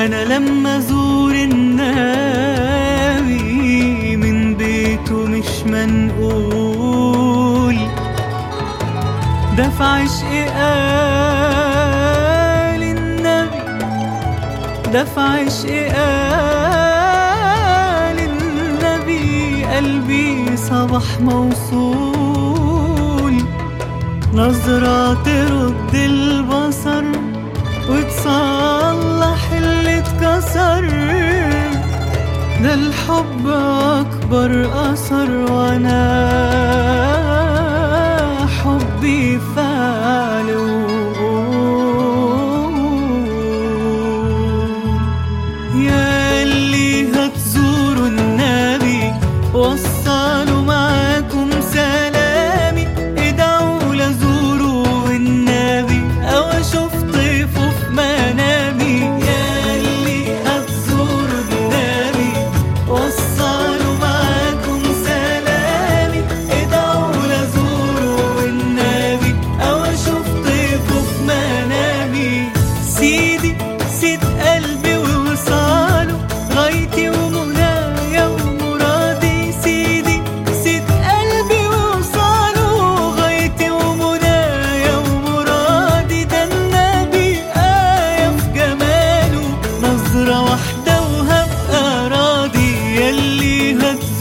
أنا لما أزور النبي من بيته مش منقول، ده في عشق قال النبي، ده في عشق قال النبي، قلبي صباح موصول. نظرة ترد البصر وتصلح اللي اتكسر، ده الحب أكبر أثر، وأنا حبي فعل يا اللي هتزوروا النبي وصلوا معاكم سلامي، ادعوا لزوروا النبي أو أشوف طيفه في منامي. يا اللي هتزوروا النبي وصلوا معاكم سلامي، ادعوا لزوروا النبي أو أشوف طيفه في منامي. سيدي سيد قلبي ووصاله، غايتي ومنايا ومرادي، سيدي سيد قلبي ووصاله، غايتي ومنايا ومرادي. ده النبي آية في جماله، نظرة واحدة وهبقى راضي. ياللي هتزوروا